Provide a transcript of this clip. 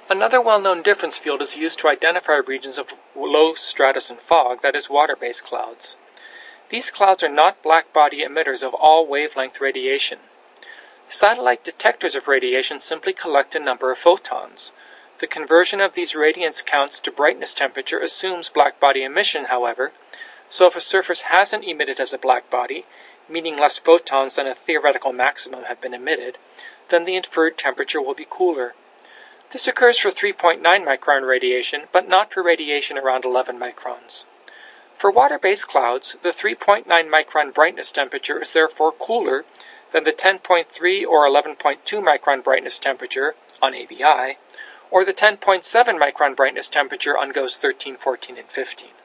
Another well-known difference field is used to identify regions of low stratus and fog, that is, water-based clouds. These clouds are not black-body emitters of all wavelength radiation. Satellite detectors of radiation simply collect a number of photons. The conversion of these radiance counts to brightness temperature assumes black-body emission, however, so if a surface hasn't emitted as a black body, meaning less photons than a theoretical maximum have been emitted, then the inferred temperature will be cooler. This occurs for 3.9 micron radiation, but not for radiation around 11 microns. For water-based clouds, the 3.9 micron brightness temperature is therefore cooler than the 10.3 or 11.2 micron brightness temperature on ABI, or the 10.7 micron brightness temperature on GOES 13, 14, and 15.